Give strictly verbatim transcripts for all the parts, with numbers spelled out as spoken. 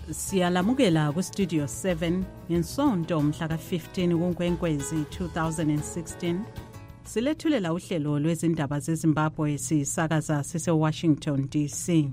Siyalamukela ku Studio seven ngensonto mhla ka fifteen kuNkwenkwezi two thousand sixteen. Silethulela uhlelo lwezindaba zeZimbabwe sisakaza sise Washington D C.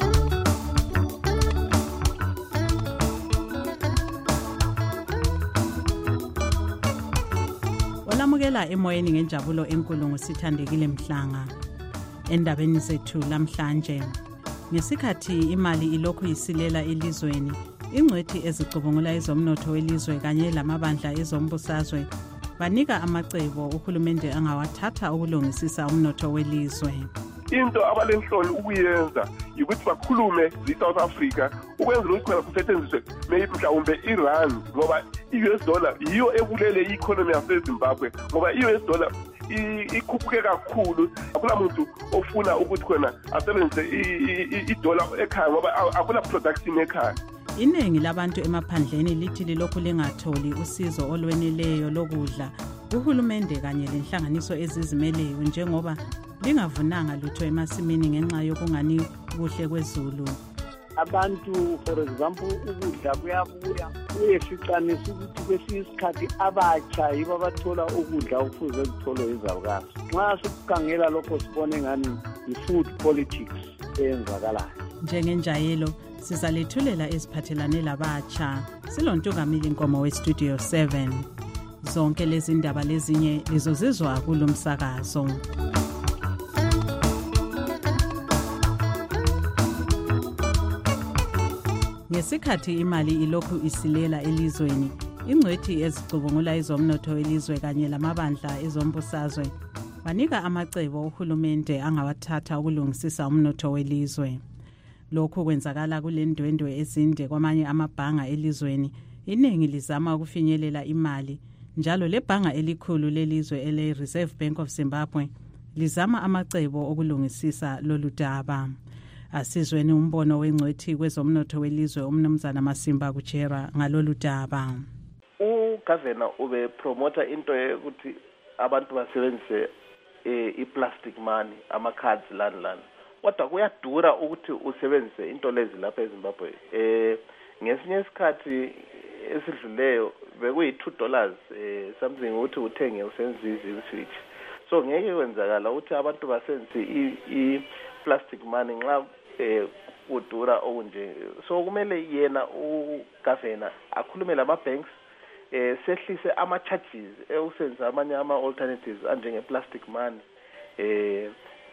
Olamukela emoyeni ngenjabulo enkulu ngosithandekile Mhlanga. Endabeni zethu lamhlanje, ngesikhathi imali ilokhu isilela elizweni, ingcwethi ezicubungula ezomnotho welizwe kanye lamabandla ezombusazwe banika amacebo uhulumende angawathatha ukulungisisa umnotho welizwe. Into abalenhloni ukuyenza ukuthi bakhulume iSouth Africa ukwenza ukuthi khona kusetshenziswe maybe mhlawumbe iRand, ngoba i-U S dollar yiyo ebulele i-economy yaseZimbabwe, ngoba i-U S dollar ikhuphuke kakhulu. Akula muntu ofuna ukuthi khona asebenzise i-dollar ekhaya ngoba akula production ekhaya. Iningi labantu emaphandleni lithi lilokhu lingatholi usizo olweneleyo lokudla uhulumende kanye lenhlanganiso ezizimeleyo njengoba lingavunanga lutho emasimini ngenxa yokungani kuhle kwezulu. Abantu for example ukudla kuyabuya kuyeficanisa ukuthi kwesinye isikhathi abatsha yibo abathola ukudla okufuze zithole izalukazi. Nxa sikukhangela lokho sibone ngani i-food politics eyenzakalayo. Njengenjayelo sizalethulela eziphathelane labatsha silontungamili Nkomo we-Studio seven. Zonke lezi ndaba lezinye lizozizwa kulomsakazo. Ngesikhathi imali ilokhu isilela elizweni, ingcwethi ezicubungula ezomnotho welizwe kanye lamabandla ezombusazwe banika amacebo uhulumende angawathatha ukulungisisa umnotho welizwe. Lokhu kwenzakala kulendwendwe ezinde kwamanye amabhanga elizweni. Iningi lizama ukufinyelela imali, njalo lebhanga elikhulu lelizwe ele Reserve Bank of Zimbabwe lizama amacebo okulungisisa lolu daba. Asizweni umbono wengcwethi kwezomnotho welizwe uMnumzana Masimba Kuchera ngalolu daba. Ugovernor ube promoter into ukuthi abantu basebenzise i-plastic money, ama-cards lani lani. Kodwa kuyadura ukuthi usebenzise into lezi lapha eZimbabwe. Eh ngesinye isikhathi esidluleyo bekuyi two dollars eh something ukuthi uthenge usebenzise i-switch. So ngeke kwenzakala ukuthi abantu basebenzise i-plastic money nxa eh udura okunje. So kumele yena ugovernor akhulume lama banks eh sehlise ama charges eusebenzisa amanye ama alternatives anjenge plastic money. Eh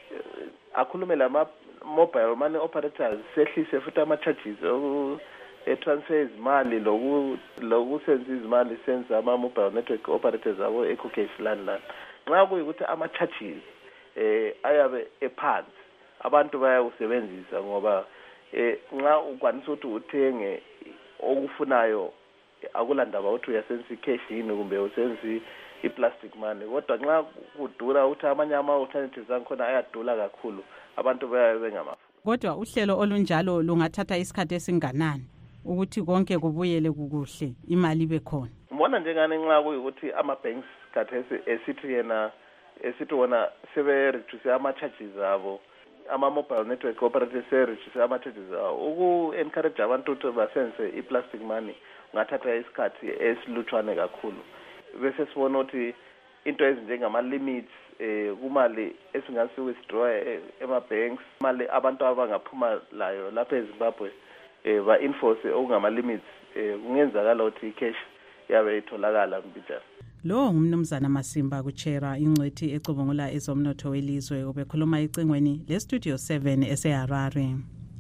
akhulume lama mobile money operators sehlise futhi ama charges oku transfer izimali loku lokusenza izimali senza ama mobile network operators abo ecocash land land. Nxa kuyikuthi ama charges eh ayabe ephansi abantu bayawusebenzisa ngoba eh nxa ukwanisa ukuthi uthenge okufunayo akulandaba ukuthi uyasenza cash yini kumbe usenza i-plastic money. Kodwa nxa kudura ukuthi amanye ama alternatives ankhona ayadula kakhulu abantu bayabe bengamafu. Kodwa uhlelo olunjalo lungathatha isikhathi esinganani ukuthi konke kubuyele kukuhle imali bekhona? Mbona njengane nxa kuyikuthi ama banks khathesi esithi yena esithi wona sebe reduce ama charges abo, ama mobile network operators se reduce ama charges abo uku encourage abantu ukuthi basenze i-plastic money ngathatha isikhathi esilutshwane kakhulu. Bese sibona ukuthi into ezinjengama limits eh kumali esingasi withdraw ema banks, imali abantu abangaphuma layo lapha eZimbabwe eh ba enforce okungama limits eh kungenzakala ukuthi icash yabe itholakala mbijana. Lo ngumnumzana Masimba Kuchera, ingcwethi ecubungula ezomnotho welizwe, obekhuluma icingweni le Studio seven eseHarare.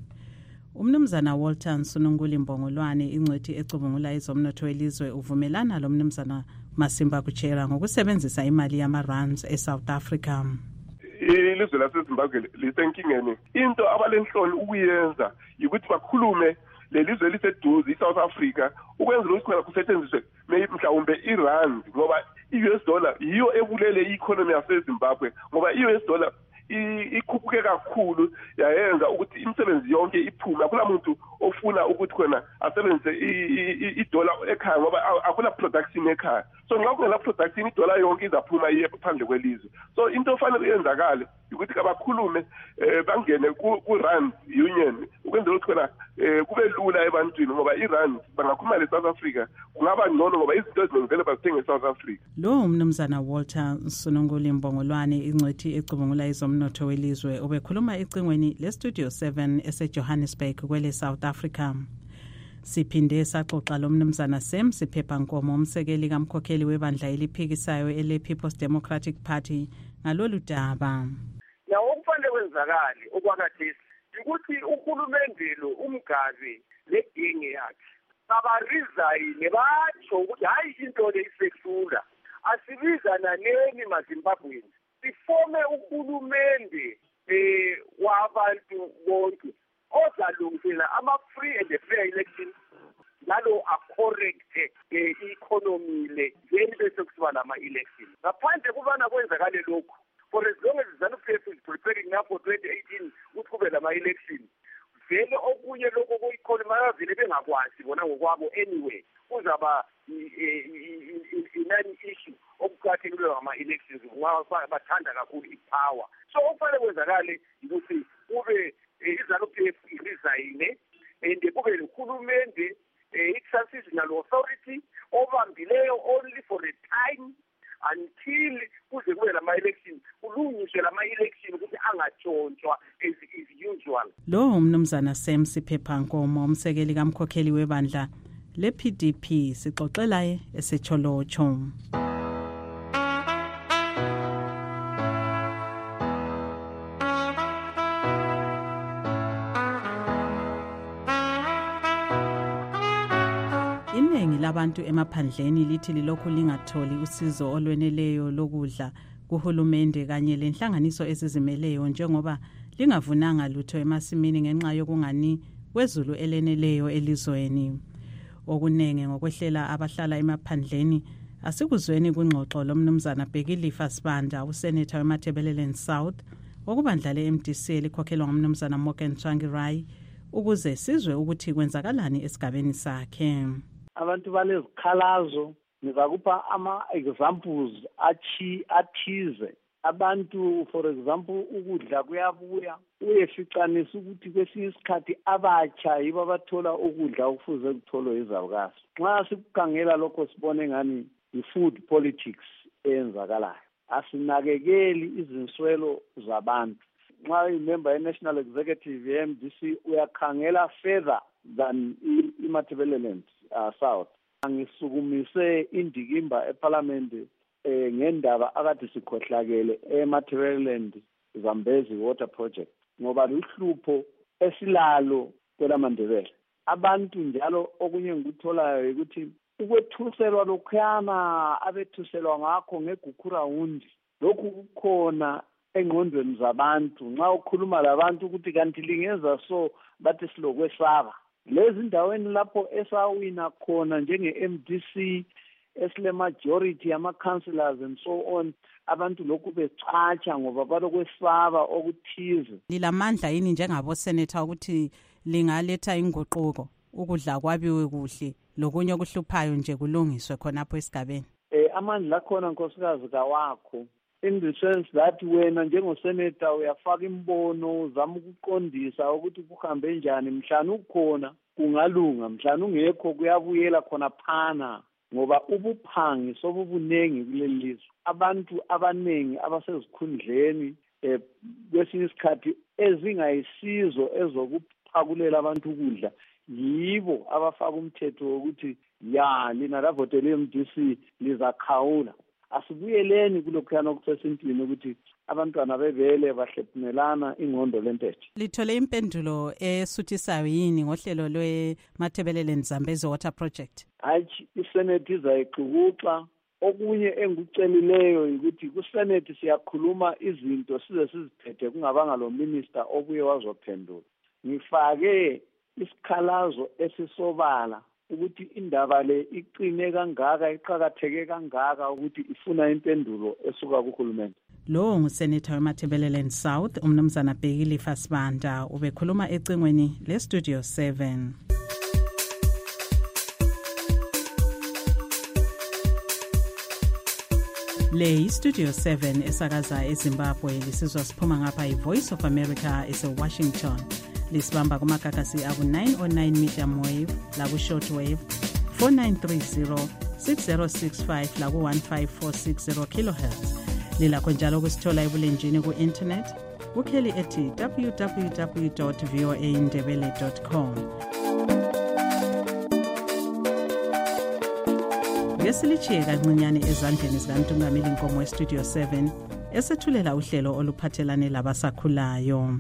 Umnumzana Walter Nsununguli Mbongolwane, ingcwethi ecubungula ezomnotho welizwe, uvumelana lo mnumzana Masimba Kuchera ngokusebenzisa imali yama-rands eSouth Africa. Ilizwe laseZimbabwe lisenkingeni. Into abalenhloni ukuyenza ukuthi bakhulume lelizwe liseduze iSouth Africa ukwenza ukuthi khona kusetshenziswe maybe mhlawumbe iRand, ngoba i-U S dollar yiyo ebulele i-economy yaseZimbabwe, ngoba i-U S dollar ikhuphuke kakhulu yayenza ukuthi imisebenzi yonke iphume. Akula muntu ofuna ukuthi khona asebenzise i-dollar ekhaya ngoba akula production ekhaya. So nxa kungela production i-dollar yonke izaphuma iye phandle kwelizwe. So into ofanele iyenzakale ukuthi abakhulume eh bangene ku rand union ukwenzela ukuthi khona eh kube lula ebantwini ngoba i-rand bangakhuluma le-South Africa kungaba ngcono ngoba izinto ezinengele bazithenga e-South Africa. Lo umnumzana Walter Sonongoli Mbongolwane ingcwethi ecubungula izomnotho welizwe obekhuluma ecingweni le-Studio seven ese-Johannesburg kwele South Africa. Siphinde saxoxa lo mnumzana Sam Siphepha Nkomo umsekeli kamkhokheli webandla eliphikisayo ele-People's Democratic Party ngalolu daba. Nawo okufanele kwenzakali okwakhathesi ukuthi uhulumende lo umgazi ledinge yakhe abarizayine batsho ukuthi hayi into le isehlula asibizana neni maZimbabweni sifome uhulumende eh wabantu bonke ozalungisela ama-free and fair elections nalo a-correct i-economy le then bese kusiba nama-election ngaphandle kubana kwenzakale lokhu for as long as ZANU-P F is preparing now for twenty eighteen ukuthi kube lama-election vele okunye lokho ku-economy bayavele bengakwazi bona ngokwabo anyway kuzaba inani issue okuqakathekile ngama-elections bathanda kakhulu i-power so okufanele kwenzakale ukuthi kube i-ZANU-P F irizayine and kube nohulumende i-transitional authority obambileyo only for a time until kuze kube lama-election kulungiswe lama-election ukuthi angatshontshwa as is usual. Lo umnumzana Sam Siphepha Nkomo umsekeli kamkhokheli webandla le-P D P sixoxelaye eseCholocho. Iningi labantu emaphandleni lithi lilokhu lingatholi usizo olweneleyo lokudla kuhulumende kanye lenhlanganiso ezizimeleyo njengoba lingavunanga lutho emasimini ngenxa yokungani kwezulu eleneleyo elizweni. Okunenge ngokwehlela abahlala emaphandleni asikuzweni kungxoxo lomnumzana Bhekilifa Sibanda usenator weMatabeleland South okubandla le-M D C elikhokhelwa ngumnumzana Morgan Tsvangirai ukuze sizwe ukuthi kwenzakalani esigabeni sakhe. Abantu balezikhalazo ngizakupha ama-examples achi athize. Abantu for example ukudla kuyabuya uyeficanisa ukuthi kwesinye isikhathi abatsha yibo abathola ukudla okufuze kutholwe izalukazi. Nxa sikukhangela lokho sibone ngani i-food politics eyenzakalayo. Asinakekeli izinswelo zabantu. Nxa imember ye-National Executive ye-M D C uyakhangela further than iMatabeleland uh, South. Angisukumise indikimba eParliament eh ngendaba akade sikhohlakele eMatabeleland Zambezi Water Project ngoba luhlupho esilalo kwelaMandebele. Abantu njalo okunye ngikutholayo ukuthi ukwethuselwa lokhuyana abethuselwa ngakho ngeGukurawundi lokhu kukhona engqondweni zabantu nxa ukhuluma labantu ukuthi kanti lingenza so bathi silokwesaba lezi ndaweni lapho esawina khona njenge-M D C esile majority ama-councillors and so on abantu lokhu becatsha ngoba balokwesaba okuthize. Lilamandla yini njengabo-senator ukuthi lingaletha inguquko ukudla kwabiwe kuhle lokunye okuhluphayo nje kulungiswe khonapho esigabeni? Eh amandla akhona nkosikazi kawakho in the sense that wena njengosenator uyafaka imbono uzama ukuqondisa ukuthi kuhambe njani mhlanu ukhona kungalunga mhlanu ungekho kuyabuyela khona phana ngoba ubuphangi sobubunengi kuleli lizwe. Abantu abanengi abasezikhundleni eh kwesinye isikhathi ezingayisizo ezokuphakulela abantu ukudla yibo abafaka umthetho wokuthi ya lina lavotele M D C lizakhawula. Asibuyeleni kulokhuyana okusesintwini ukuthi abantwana bebele bahlephumelana ingqondo lentethe. Lithole impendulo esuthisayo yini ngohlelo lwe-Matabeleland Zambezi Water Project? Hayi isenate izayixukuxa okunye engucelileyo ukuthi kusenate siyakhuluma izinto size siziphethe kungabanga lo minister obuye wazophendula. Ngifake isikhalazo esisobala ukuthi indaba le iqine kangaka iqhakatheke kangaka ukuthi ifuna impendulo esuka kuhulumende. Lo ngusenator weMatabeleland South umnumzana Bhekilifa Sibanda ubekhuluma ecingweni le-Studio seven. Le iStudio seven esakaza eZimbabwe lisizwa siphuma ngapha iVoice of America eseWashington. Lisibamba kumagagasi abu nine oh nine medium wave laku short wave four nine three zero six zero six five laku one five four six zero kilohertz. Lilakho njalo kusithola ebulenjini ku-internet kukheli ethi w w w dot voa ndebele dot com. Ngesilichiye kancinyane ezandleni zikaNtungameli Nkomo weStudio seven esethulela uhlelo oluphathelane labasakhulayo.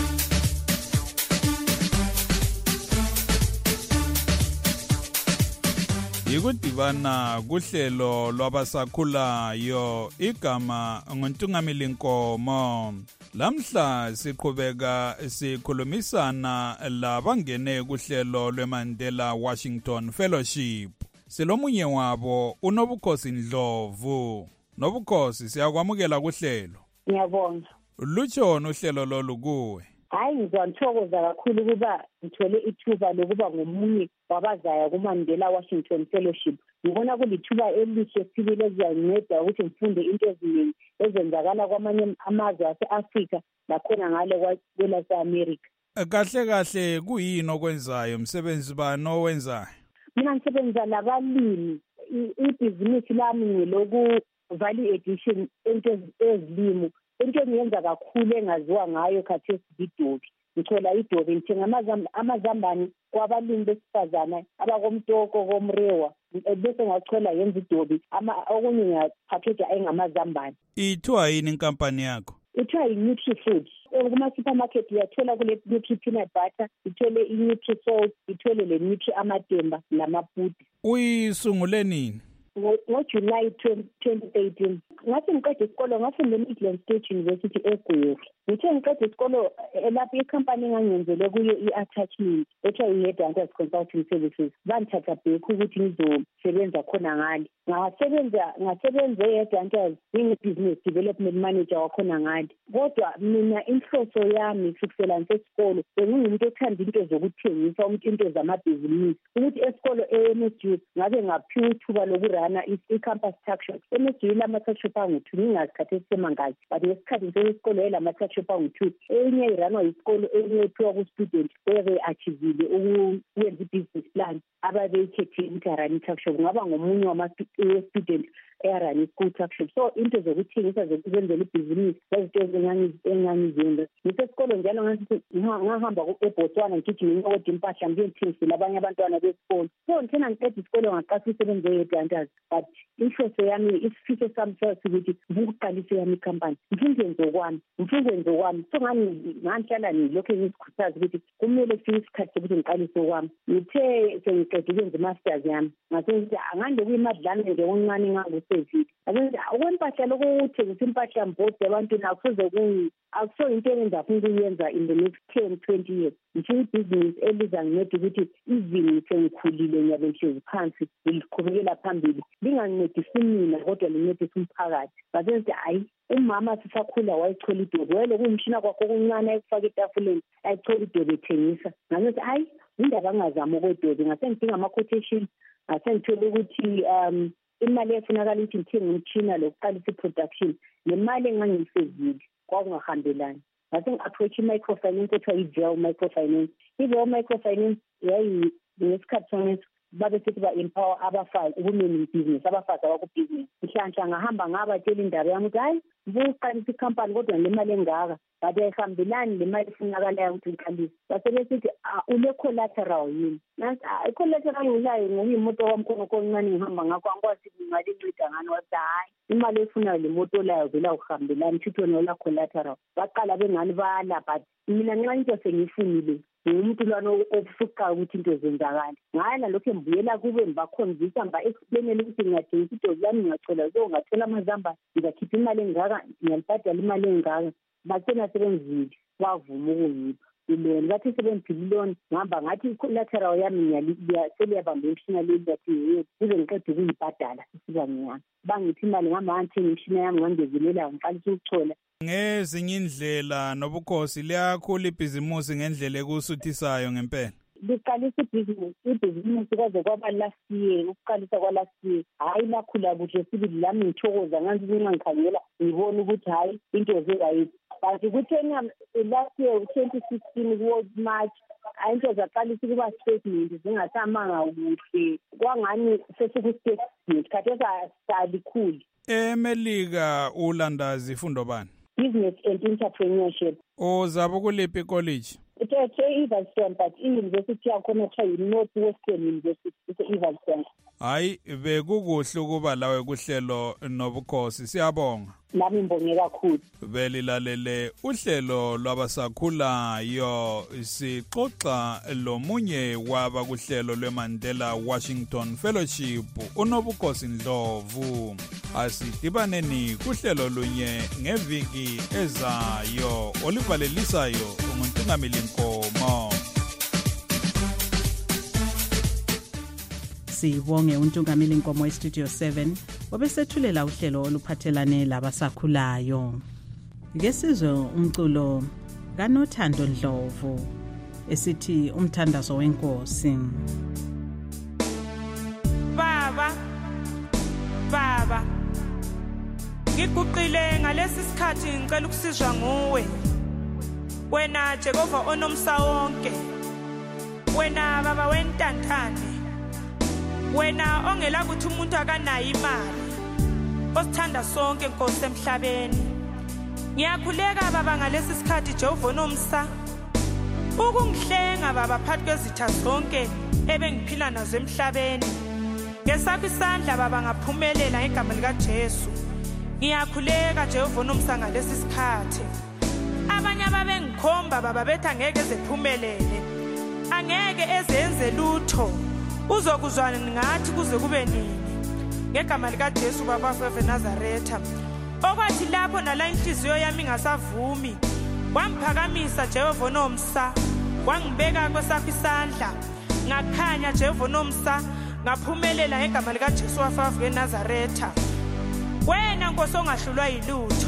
Yikudibana kuhlelo lwabasakhulayo igama nguNtungameli Nkomo. Lamhla siqhubeka sikhulumisana labangene kuhlelo lweMandela Washington Fellowship. Silomunye wabo uNobukhosi Ndlovu. Nobukhosi siyakwamukela kuhlelo. Ngiyabonga. Lutsho uhlelo lolu kuwe. Hayi ngizanthokoza kakhulu kuba ngithole ithuba lokuba ngomunye wabazaya kuMandela Washington Fellowship. Ngibona kulithuba elihle sibili eziyanceda ukuthi ngifunde into eziningi ezenzakala kwamanye amazwe ase-Afrika nakhona ngale kwelase-America. Kahle kahle kuyini okwenzayo, msebenzi bani owenzayo? Mina ngisebenza labalimi. Ibhizinisi lami ngeloku value addition into ezilimo. Into engiyenza kakhulu engaziwa ngayo khathesi idobi. Ngithola idobi ngithenga amazambane kwabalimi besifazana abakomtoko komrewa bese ngachola yenza idobi ama okunye ngiyaphackage engamazambane. Ithiwa yini inkampani yakho? Ithiwa yi-Nutri-Food. Kuma-supermarket uyathola kule Nutri Peanut Butter, ithole i-Nutri-Salt, ithole le Nutri Amatemba lamapudi. Uyisungule nini? NgoJuly twenty eighteen. Ngathi ngiqeda isikolo ngafunda eMidland State University eGweru. Ngithe ngiqeda isikolo lapho ikhampani engangenzele kuyo i-attachment ethiwa i-Headhunters Consulting Services. Bangithatha back ukuthi ngizosebenza khona ngale. Ngasebenza ngasebenza e-Headhunters ngingu-business development manager wakhona ngale. Kodwa mina inhloso yami kusukela ngisesikolo bengingumuntu othanda into zokuthengisa, umuntu into zamabhizinisi. Ukuthi esikolo e-M S U ngabe ngaphiwa ithuba lokurana i-campus talk shop. M S U lama-talk shop angu-two ngingazikhathi esisemangazi, but ngesikhathi ngisesikolo yelama-talk shop angu-two enye iranwa yisikolo enye iphiwa ku-student ebe-achievile ukwenza i-business plan ababeyikhethile ukuthi arani i-talk shop. Ngaba ngomunye wama-student eyarani i-school talk shop. So into zokuthengisa zokuzenzela ibhizinisi zezinto engangizenza. Ngisesikolo njalo ngahamba eBotswana ngigijima ngiyokoda impahla ngiyothengisela abanye abantwana besikolo. So ngithena ngiqeda isikolo ngaqasa isebenze ye-Headhunters, but inhloso yami isifiso sami ukuthi ngikuqalise yami ikhampani ngizenze okwami ngizenze okwami. So ngani nganhlala ngilokho ngisikhuthaza ukuthi kumele kufike isikhathi sokuthi ngiqalise okwami. Ngithe sengiqeda ukwenza i-masters yami ngase ngithi angande kuyimadlana nje oncane ngangusevile. Akenza okwempahla lokuthengisa impahla mbode ebantwini akusoze kuyi akuso into engenza funa ukuyenza in the next ten twenty years. Ngisho ibhizinisi elizanginceda ukuthi izini sengikhulile ngiyabe ngihlezi phansi ngiliqhubekela phambili lingancedisi mina kodwa lincedisa umphakathi. Bazenza hayi umama sisakhula wayichola idobi wele kuyimshina kwakho okuncane ayifaka etafuleni ayichola idobi ethengisa. Ngathi hayi indaba angazama ukwedobi ngase ngidinga ama-quotation ngase ngithole ukuthi um imali efunakala ukuthi ngithenge umtshina lokuqalisa i-production nemali engangiyisevile kwakungahambelani. Ngase ngi-approach i-microfinance ethiwa i-Vel Microfinance. I-Vel Microfinance yayi ngesikhathi sonke babe sithi ba-empower abafazi women business, abafazi abakubhizinisi. Nhlanhla ngahamba ngabatshela indaba yami ukuthi hayi ngibuqalisa ikhampani kodwa nemali engaka but ayihambelani le mali efunakalayo ukuthi ngiqalise. Base besithi ule-collateral yini? Nathi i-collateral ulayo ngokuyimoto wami khona koncane ngihamba ngakho angikwazi imali enceda ngani. Wathi hayi imali efunayo le moto layo vela ukuhambelani futhi nola collateral. Baqala bengani bala but mina nxa into sengiyifunile ngumuntu lwana ofuqa ukuthi into zenzakala. Ngaya lokho embuyela kube ngibakhonvisa ngiba-explainele ukuthi ngingadingisa idobi lami ngingachola so ngathola amazamba ngizakhipha imali engaka ngiyalibhadala imali engaka. Bathena sebenzile bavuma ukuyipha iloni bathi sebenzile iloni ngihamba ngathi i-collateral yami seliyabamba imishina leyi yathi kuze ngiqede ukuyibhadala isiba ngiyami. Bangithi imali ngihamba ngangithenga imishina yami ngangezelela ngiqalisa ukuchola. Ngezinye indlela Nobukhosi liyakhula ibhizimusi ngendlela ekusuthisayo ngempela. liqalisa ibhizinisi ibhizinisi kwaze kwaba last year ukuqalisa kwa-last year hhayi lakhula kuhle sibili lami ngithokoza nganzi nxa ngikhangela ngibona ukuthi hhayi into zerayithi kanti kuthena last year twenty sixteen kuwo March into zaqalisa ukuba statement zingasamanga kuhle kwangani sesiku-statement khathesi salikhulu. eMelika ulanda zifundo bani? Business and entrepreneurship. Uzabe kuliphi college? It's e-Evanston, but i-university yakhona kuthiwa yi-Northwestern University, it's e-Evanston. Hayi, bekukuhle ukuba lawe kuhlelo nobukhosi, siyabonga. Nami ngibonge kakhulu. Belilalele uhlelo lwabasakhulayo sixoxa lomunye waba kuhlelo lweMandela Washington Fellowship uNobukhosi Ndlovu. Asidibaneni kuhlelo lunye ngeviki ezayo olivalelisayo uMongameli Nkomo. Sibonge uNtungameli Nkomo eStudio seven obesethulela uhlelo oluphathelane labasakhulayo. Ngesizwe umculo kaNothando Ndlovu esithi umthandazo wenkosi. Baba Baba ngiguqile ngalesi sikhathi ngicela ukusizwa nguwe. Wena Jehova onomsa wonke. Wena baba wentantane. Wena ongela kuthi umuntu akanayo imali. Osithanda sonke Nkosi emhlabeni. Ngiyakhuleka baba ngalesi sikhathi Jehova onomsa. Ukungihlenga baba phakathi kwezitha zonke ebengiphila nazo emhlabeni. Ngesakho isandla baba ngaphumelela ngegama lika Jesu. Ngiyakhuleka Jehova onomsa ngalesi sikhathi. Abanye ababengikhomba baba bethi angeke ezephumelele. Angeke ezenze lutho. Uzokuzwana ngathi kuze kube nini. Ngegama lika Jesu baba weNazaretha. Okwathi lapho nala inhliziyo yami ngasavumi. Wamphakamisa Jehova onomsa. Wangibeka kwesakho isandla. Ngakhanya Jehova onomsa. Ngaphumelela ngegama lika Jesu weNazaretha. Wena Nkosi ongahlulwa yilutho.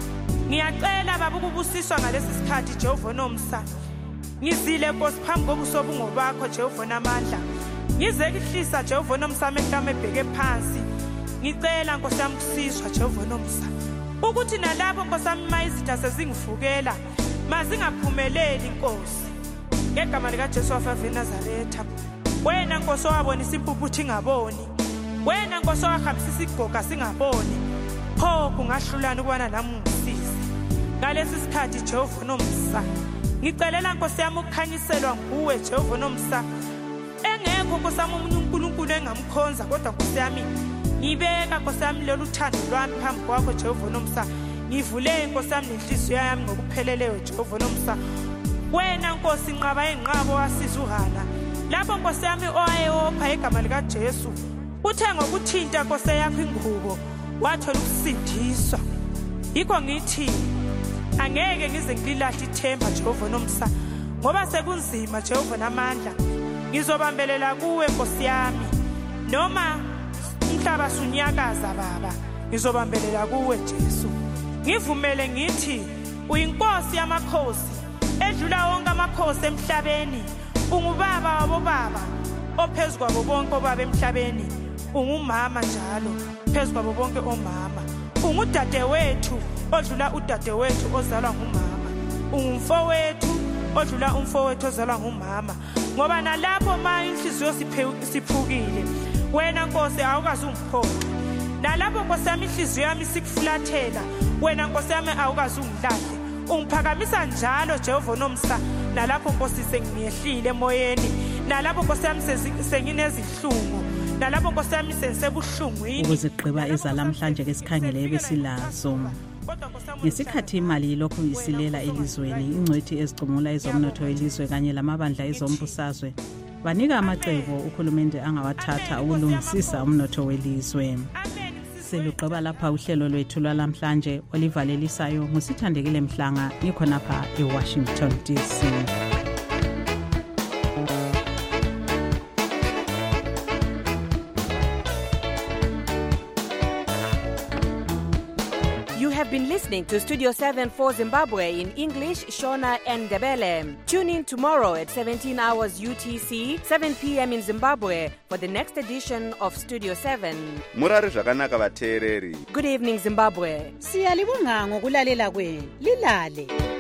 Ngiyacela baba ukubusiswa ngalesi sikhathi Jehova onomsa. Ngizile Nkosi phambi kobuso bungo bakho Jehova namandla. Ngizekihlisa Jehova onomsa emehlame ebheke phansi. Ngicela Nkosi yami kusizwa Jehova onomsa. Ukuthi nalapho Nkosi yami mayizitha sezingivukela mazingaphumeleli Nkosi. Ngegama lika Jesu weNazaretha. Wena Nkosi owabonisa impuphuthi ngaboni. Wena Nkosi owahambisa isigoga singaboni. Pho kungahlulana ukubana nami ngisize. Ngalesi sikhathi Jehova onomsa. Ngicelela Nkosi yami ukukhanyiselwa nguwe Jehova onomsa. Engekho Nkosi yami umuntu uNkulunkulu engamkhonza kodwa Nkosi yami ngibeka Nkosi yami lolu uthando lwami phambi kwakho Jehova onomsa. Ngivule Nkosi yami nenhliziyo yami ngokupheleleyo Jehova onomsa. Wena Nkosi nqaba enqabo wasiza uHana. Lapho Nkosi yami owayopha igama lika Jesu. Uthe ngokuthinta Nkosi yakho ingubo wathola ukusindiswa. Yikho ngithi angeke ngize ngililahle ithemba Jehova onomsa. Ngoba sekunzima Jehova namandla. Ngizobambelela kuwe Nkosi yami. Noma umhlaba sunyakaza baba. Ngizobambelela kuwe Jesu. Ngivumele ngithi uyinkosi yamakhosi. Edlula wonke amakhosi emhlabeni. Ungubaba wabo baba. Ophezulu kwabo bonke obaba emhlabeni. Ungumama njalo phezu kwabo bonke omama. Ungudade wethu odlula udade wethu ozalwa ngumama. Ungumfowethu odlula umfowethu ozalwa ngumama. Ngoba nalapho ma inhliziyo siphukile wena Nkosi awukazi ungiphoqa. Nalapho Nkosi yami inhliziyo yami sikufulathela wena Nkosi yami awukazi ungilahle. Ungiphakamisa njalo Jehova onomsa. Nalapho Nkosi sengiyehlile emoyeni. Nalapho Nkosi yami senginezihlungu. Nalapho Nkosi yami sengisebuhlungwini. Ukuzigqiba ezalamhlanje ke sikhangele ebesilazo. Ngesikhathi imali lokhu isilela elizweni, ingcwethi ezicumula ezomnotho elizwe kanye lamabandla ezombusazwe banika amacebo uhulumende angawathatha ukulungisisa umnotho welizwe. Selugqiba lapha uhlelo lwethu lwalamhlanje olivalelisayo ngusithandekile Mhlanga ngikhonapha eWashington D C. You have been listening to Studio seven for Zimbabwe in English, Shona and Ndebele. Tune in tomorrow at seventeen hours U T C, seven p.m. in Zimbabwe for the next edition of Studio seven. Murari zvakanaka vateereri. Good evening, Zimbabwe. Siyalibonga ngokulalela kwenu. Lilale.